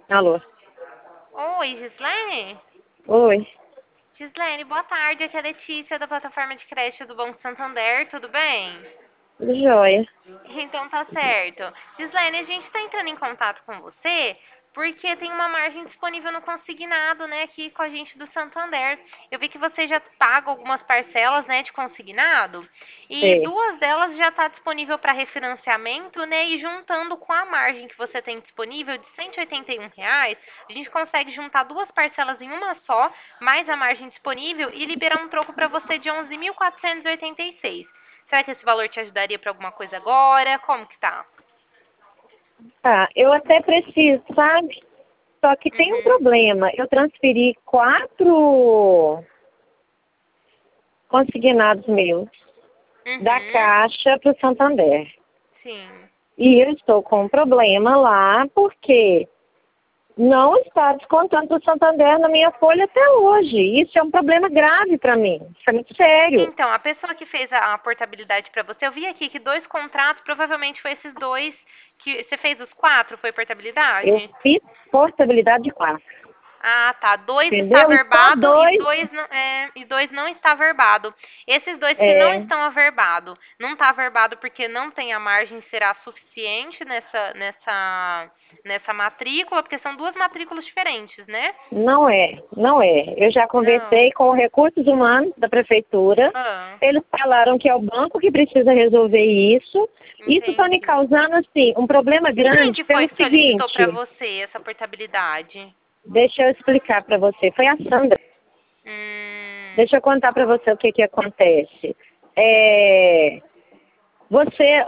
Alô? Oi, Gislene? Oi. Gislene, boa tarde. Aqui é a Letícia da plataforma de crédito do Banco Santander, tudo bem? Joia. Então tá certo. Gislene, a gente está entrando em contato com você porque tem uma margem disponível no consignado, né, aqui com a gente do Santander. Eu vi que você já paga algumas parcelas, né, de consignado e Sei. duas delas já está disponível para refinanciamento, né, e juntando com a margem que você tem disponível de R$ 181, a gente consegue juntar duas parcelas em uma só, mais a margem disponível e liberar um troco para você de 11.486. Será que esse valor te ajudaria para alguma coisa agora? Como que tá? Tá, eu até preciso, sabe? Só que tem um Uhum. problema. Eu transferi 4 consignados meus da Uhum. Caixa para o Santander. Sim. E eu estou com um problema lá porque não está descontando do Santander na minha folha até hoje. Isso é um problema grave para mim. Isso é muito sério. Então, a pessoa que fez a portabilidade para você, eu vi aqui que dois contratos, provavelmente foi esses dois que você fez os quatro, foi Eu portabilidade? fiz portabilidade de 4. Ah, tá. Dois está Entendeu? E só averbado e dois. dois não está averbado. Esses dois que não É, estão averbado, não está averbado porque não tem a margem será suficiente nessa matrícula, porque são duas matrículas diferentes, né? não é, não é. Eu já Não. conversei com os recursos humanos da prefeitura. Ah, Eles falaram que é o banco que precisa resolver isso. Isso está me entendi. causando, assim, um problema E quem grande que foi pelo que solicitou para seguinte. você essa portabilidade? Deixa eu explicar para você. Foi a Sandra. Hum, Deixa eu contar para você o que que acontece. É, você,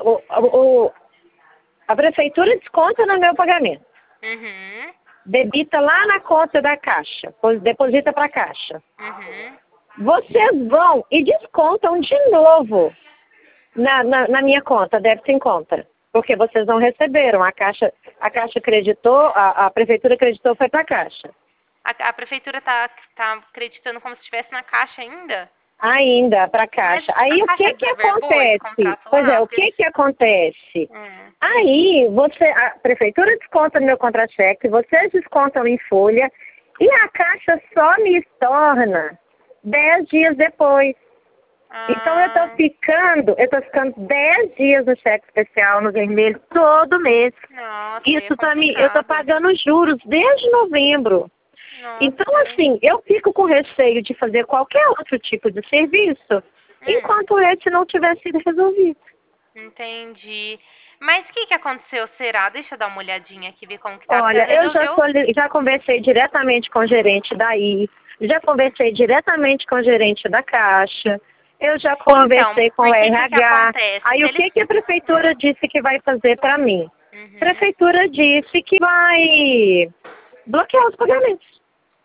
a prefeitura desconta no meu pagamento. uhum, Debita lá na conta da Caixa. Deposita para a Caixa. uhum. Vocês vão e descontam de novo na minha conta, débito em conta. Porque vocês não receberam. A Caixa acreditou, a Prefeitura acreditou, foi para a Caixa. A prefeitura tá acreditando como se estivesse na caixa ainda? Ainda para a Mas Caixa. a Aí o caixa que que desaverbou esse acontece? contrato Pois é, lá? o Porque que eles... que acontece? Hum, Aí a Prefeitura desconta no meu contra-cheque, vocês descontam em folha e a Caixa só me estorna 10 dias depois. Então ah, eu tô ficando 10 dias no cheque especial no vermelho todo mês. nossa, aí é Isso eu tô complicado. pagando juros desde novembro. Então, Nossa. assim, eu fico com receio de fazer qualquer outro tipo de serviço Hum, enquanto esse não tiver sido resolvido. entendi. Mas o que que aconteceu, será? Deixa eu dar uma olhadinha aqui, ver como que tá. Porque às Olha, vezes já conversei diretamente com o gerente daí, já conversei diretamente com o gerente da Caixa, eu já Então, conversei com o porque que RH. acontece? Aí Se o eles... que que a prefeitura disse que vai fazer para mim? A Uhum, prefeitura disse que vai bloquear os pagamentos.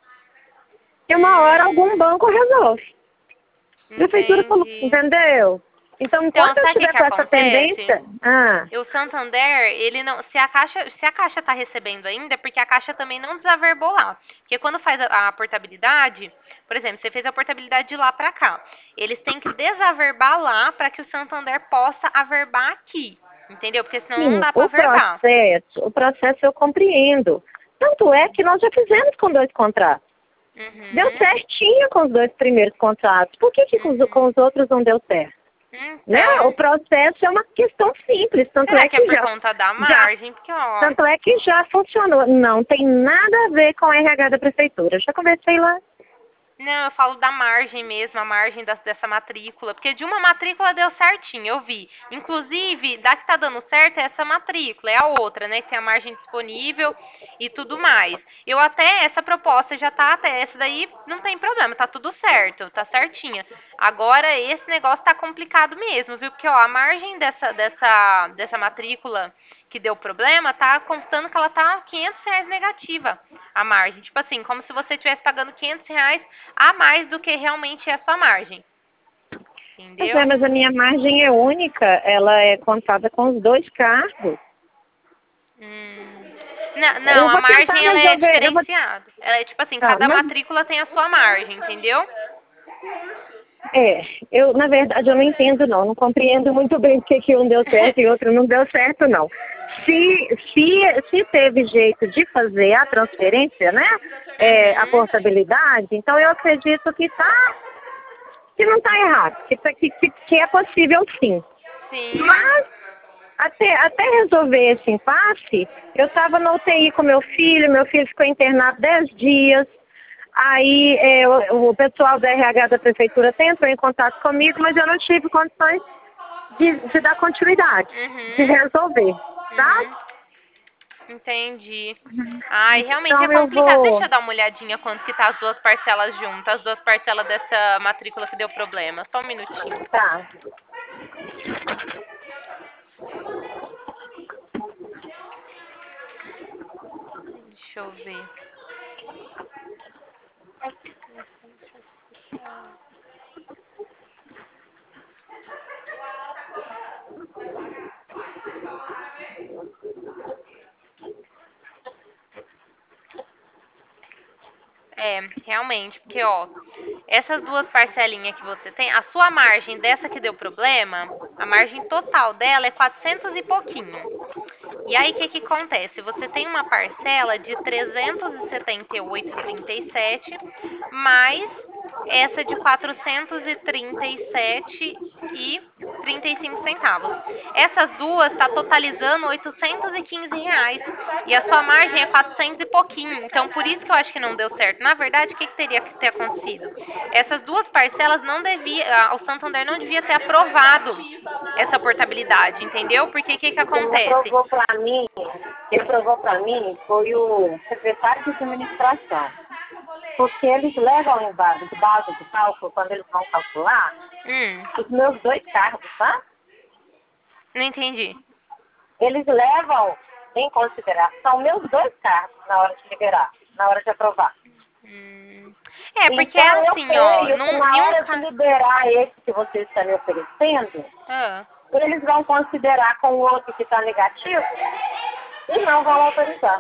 E uma hora algum hum, banco resolve. A prefeitura falou, entendi. entendeu? Então, Então, enquanto eu sabe o que estiver que com essa acontece? pendência, O Santander, ele não, se a Caixa está recebendo ainda, é porque a Caixa também não desaverbou lá. Porque quando faz a portabilidade, por exemplo, você fez a portabilidade de lá para cá, eles têm que desaverbar lá para que o Santander possa averbar aqui, entendeu? Porque senão não sim, dá para averbar. o processo eu compreendo. Tanto é que nós já fizemos com 2 contratos. Deu Uhum, certinho com os 2 primeiros contratos. Por que com uhum. os outros não deu certo? Né? O Então, processo é uma questão simples, será que é por conta da já, margem? Porque, ó, tanto é que já funcionou. Não tem nada a ver com a RH da prefeitura. Eu já conversei lá. não, eu falo da margem mesmo, a margem dessa matrícula. Porque de uma matrícula deu certinho, eu vi. Inclusive, da que tá dando certo é essa matrícula, é a outra, né? Que tem a margem disponível e tudo mais. Eu até, essa proposta já tá até, essa daí não tem problema, tá tudo certo, tá certinha. Agora, esse negócio tá complicado mesmo, viu? Porque, ó, a margem dessa matrícula que deu problema, tá constando que ela tá R$ 500 negativa, a margem. Tipo assim, como se você estivesse pagando R$ 500 a mais do que realmente é a sua margem. Pois é, Entendeu? mas a minha margem é única. Ela é contada com os 2 cargos. Hum. Não, Eu não, a vou tentar margem ela é resolver. diferenciada. Ela é tipo assim, Tá, cada matrícula tem a sua margem, entendeu? na verdade, eu não entendo não. Não compreendo muito bem porque que um deu certo e outro não deu certo, não. Se teve jeito de fazer a transferência, né? A portabilidade, então eu acredito que não está errado, que é possível sim. Sim. Mas até resolver esse impasse, eu estava na UTI com meu filho ficou internado 10 dias. Aí o pessoal da RH da prefeitura entrou em contato comigo, mas eu não tive condições de dar continuidade, de resolver, tá? Entendi. Ai, realmente Então é eu complicado. vou... Deixa eu dar uma olhadinha quanto que tá as duas parcelas juntas, as duas parcelas dessa matrícula que deu problema. Só um minutinho. Tá. Deixa eu ver. Realmente, porque ó, essas duas parcelinhas que você tem, a sua margem dessa que deu problema, a margem total dela é 400 e pouquinho. E aí, o que acontece? Você tem uma parcela de 378,37 mais essa de 437,35 centavos. Essas duas está totalizando R$ 815. E a sua margem é 400 e pouquinho. Então, por isso que eu acho que não deu certo. Na verdade, o que teria que ter acontecido? Essas duas parcelas não devia, o Santander não devia ter aprovado essa portabilidade, entendeu? Porque o que acontece? Quem aprovou para mim foi o secretário de administração. Porque eles levam em base de cálculo, quando eles vão calcular, os meus 2 cargos, tá? Não entendi. Eles levam em consideração meus 2 cargos na hora de liberar, na hora de aprovar. Porque então, assim, eu ó, creio que na hora de liberar esse que você está me oferecendo, eles vão considerar com o outro que está negativo e não vão autorizar.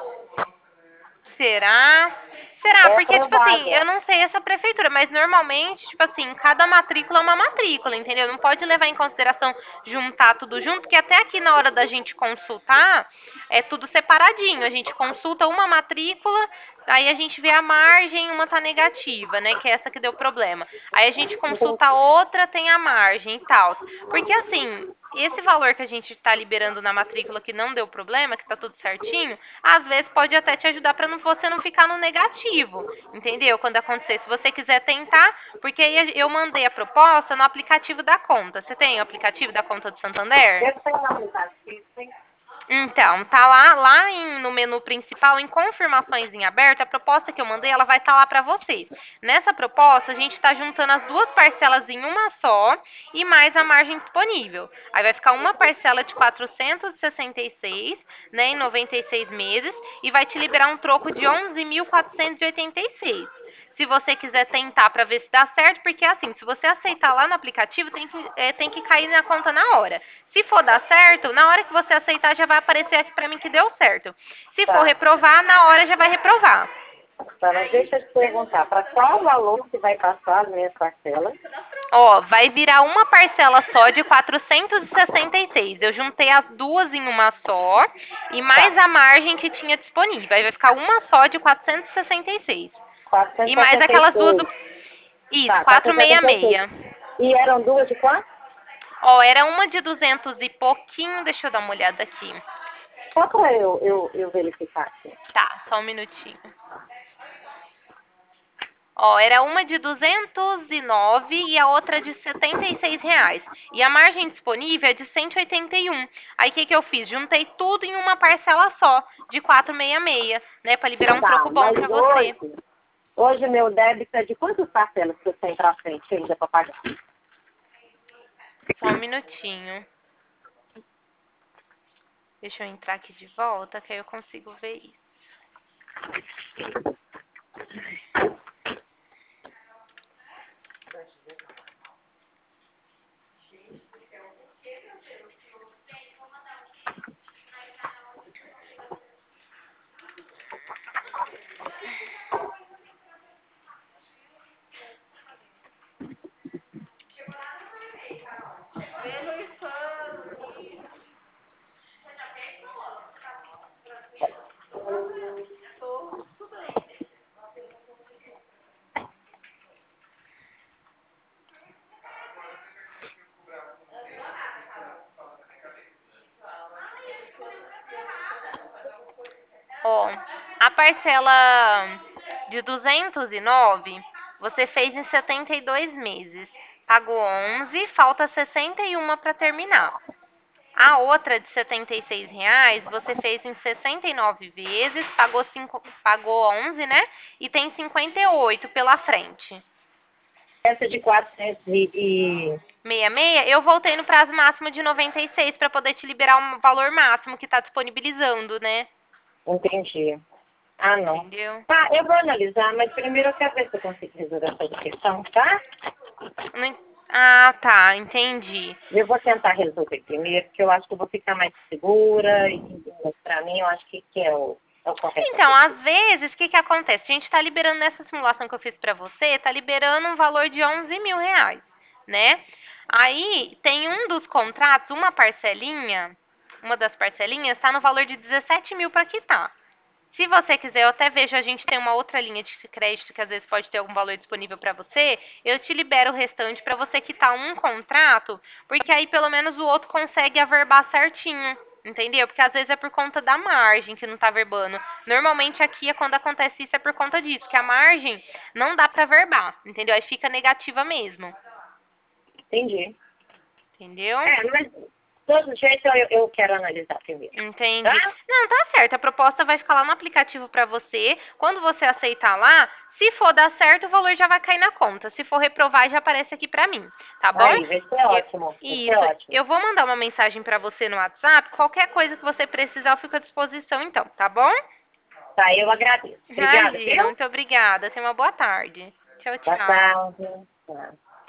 Será? Porque, tipo assim, eu não sei essa prefeitura, mas normalmente, tipo assim, cada matrícula é uma matrícula, entendeu? Não pode levar em consideração juntar tudo junto, porque até aqui na hora da gente consultar, é tudo separadinho. A gente consulta uma matrícula, aí a gente vê a margem, uma tá negativa, né? Que é essa que deu problema. Aí a gente consulta outra, tem a margem e tal. Porque assim, esse valor que a gente está liberando na matrícula que não deu problema, que está tudo certinho, às vezes pode até te ajudar para você não ficar no negativo, entendeu? Quando acontecer, se você quiser tentar, porque aí eu mandei a proposta no aplicativo da conta. Você tem o aplicativo da conta do Santander? Eu tenho um aplicativo, sim. Então, tá lá no menu principal, em confirmações em aberto, a proposta que eu mandei, ela vai estar lá para vocês. Nessa proposta, a gente está juntando as duas parcelas em uma só e mais a margem disponível. Aí vai ficar uma parcela de 466, né, em 96 meses, e vai te liberar um troco de 11.486. Se você quiser tentar para ver se dá certo, porque assim, se você aceitar lá no aplicativo, tem que cair na conta na hora. Se for dar certo, na hora que você aceitar já vai aparecer aqui para mim que deu certo. Se for reprovar, na hora já vai reprovar. Tá, mas deixa eu te perguntar, para qual valor que vai passar as minhas parcelas? Ó, vai virar uma parcela só de 466. Eu juntei as duas em uma só e mais a margem que tinha disponível. Aí vai ficar uma só de 466. E mais aquelas duas do... Isso, 466. E eram duas de quanto? Ó, era uma de 200 e pouquinho. Deixa eu dar uma olhada aqui. Só para eu verificar aqui. Tá, só um minutinho. Ó, era uma de 209 e a outra de R$ 76. E a margem disponível é de 181. Aí o que eu fiz? Juntei tudo em uma parcela só, de 466, né? Para liberar um troco bom para você. Hoje meu débito é de quantas parcelas que eu tenho para frente ainda para pagar? Só um minutinho. Deixa eu entrar aqui de volta, que aí eu consigo ver isso. Ó, a parcela de 209 você fez em 72 meses. Pagou 11, falta 61 para terminar. A outra de R$ 76 você fez em 69 vezes, pagou 11, né? E tem 58 pela frente. Essa de 466, 66, eu voltei no prazo máximo de 96 para poder te liberar um valor máximo que está disponibilizando, né? entendi. Ah, não. Entendeu? Tá, eu vou analisar, mas primeiro eu quero ver se eu consigo resolver essa questão, tá? Ah, tá, entendi. Eu vou tentar resolver primeiro, porque eu acho que eu vou ficar mais segura e pra mim eu acho que é o correto. Então, às vezes, o que que acontece? A gente está liberando nessa simulação que eu fiz para você, está liberando um valor de R$ 11.000, né? Aí, tem um dos contratos, uma das parcelinhas, está no valor de 17 mil para quitar. Se você quiser, eu até vejo, a gente tem uma outra linha de crédito que às vezes pode ter algum valor disponível para você, eu te libero o restante para você quitar um contrato, porque aí pelo menos o outro consegue averbar certinho, entendeu? Porque às vezes é por conta da margem que não tá averbando. Normalmente aqui, quando acontece isso, é por conta disso, que a margem não dá para averbar, entendeu? Aí fica negativa mesmo, Entendi. entendeu? Mas de todo jeito eu quero analisar primeiro. Entendi. Tá? Não, tá certo. A proposta vai ficar lá no aplicativo para você. Quando você aceitar lá, se for dar certo, o valor já vai cair na conta. Se for reprovar, já aparece aqui pra mim, tá bom? Aí, vai ser ótimo. Vai ser Isso. ótimo. Eu vou mandar uma mensagem pra você no WhatsApp. Qualquer coisa que você precisar, eu fico à disposição então, tá bom? Tá, eu agradeço. Obrigada, Imagina, viu? muito obrigada. Tenha uma boa tarde. Tchau, Boa tchau. tarde. Tchau.